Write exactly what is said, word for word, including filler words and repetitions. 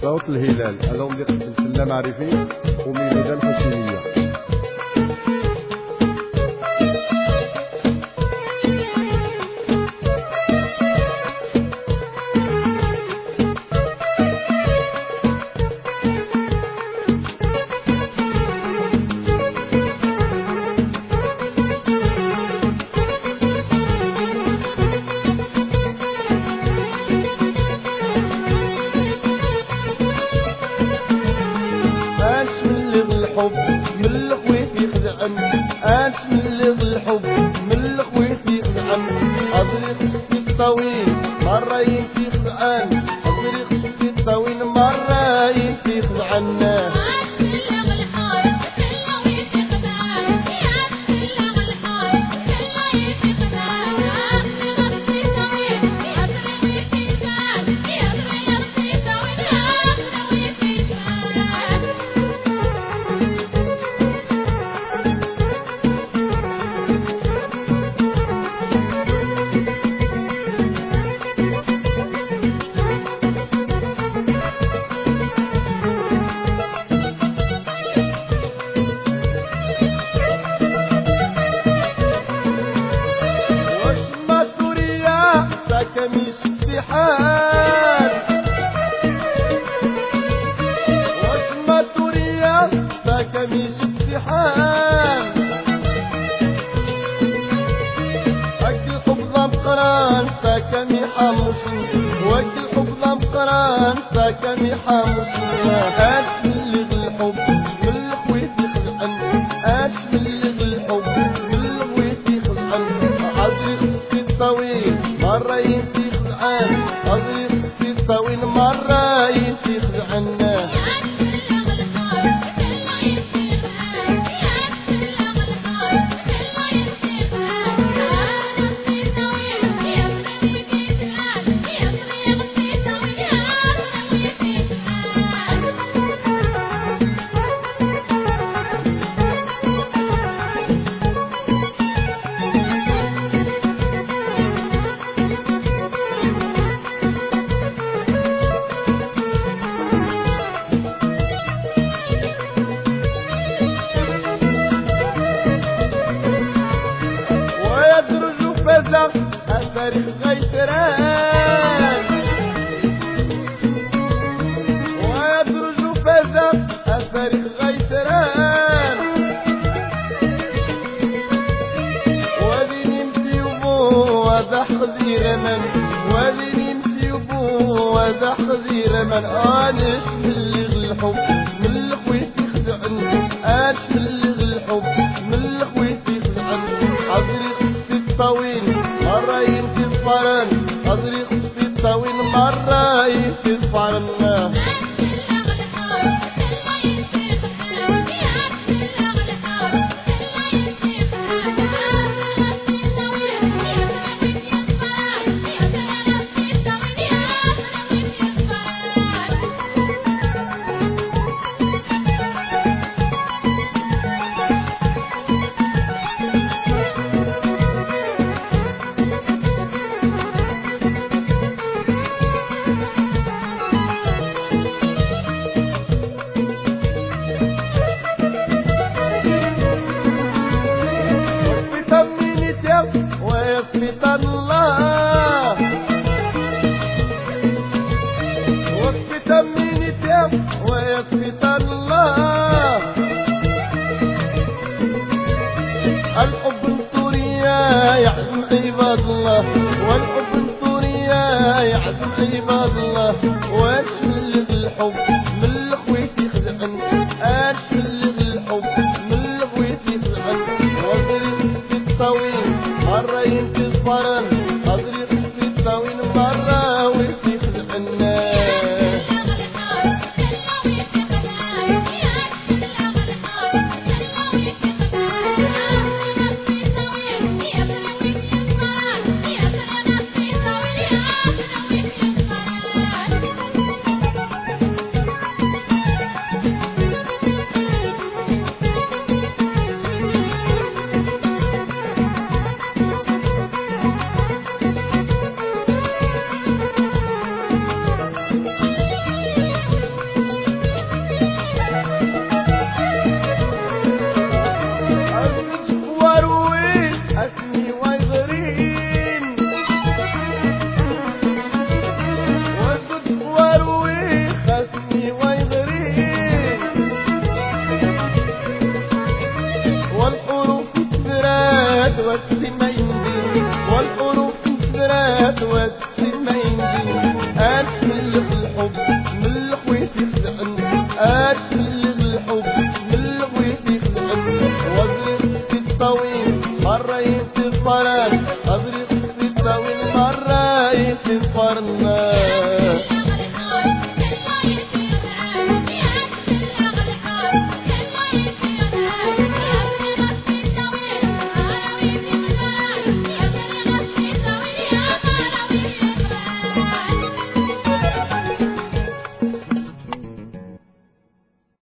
صوت الهلال هذا هو اللي قتل سلام عارفين وميلودة الحسينية. من الخويت يخدعن اش من الحب من الخويت يخدعن اضري خصتي الطويل مرة ينتي خدعان اضري خصتي الطويل مرة ينتي خدعان كميس امتحان واسمة توريا فكميس امتحان اكل حفظة مقران فكمي حاموسن واكل حفظة مقران فكمي حاموسن اش من اللي الحب من الخويت يخلعن اش من اللي الحب من الخويت يخلعن عذري خصتي الطويل مرة ينتي خدعان أضري خصتي الطويل مرة ينتي خدعان التاريخ غيتران ويدرج فزا التاريخ غيتران وذي نمسي بو وذا حذير من وذي نمسي بو وذا حذير من انش من اللي الحب من الخويت يخدعن اش من اللي الحب من الخويت يخدعن عذري خصتي الطويل مرة ينتي الطرن أضري خصتي الطويل مرة ينتي الطرن ويصفت الله وصفت من تيم ويصفت الله الحب الطورية يعزم عباد الله والحب الطورية يعزم عباد الله واش من الحب من الخويت يخدعن اش من الحب من الخويت يخدعن واضري خصتي الطويل مرة ينتي الطرن أضري خصتي الطويل مرة وينتي خدعنا سفرنا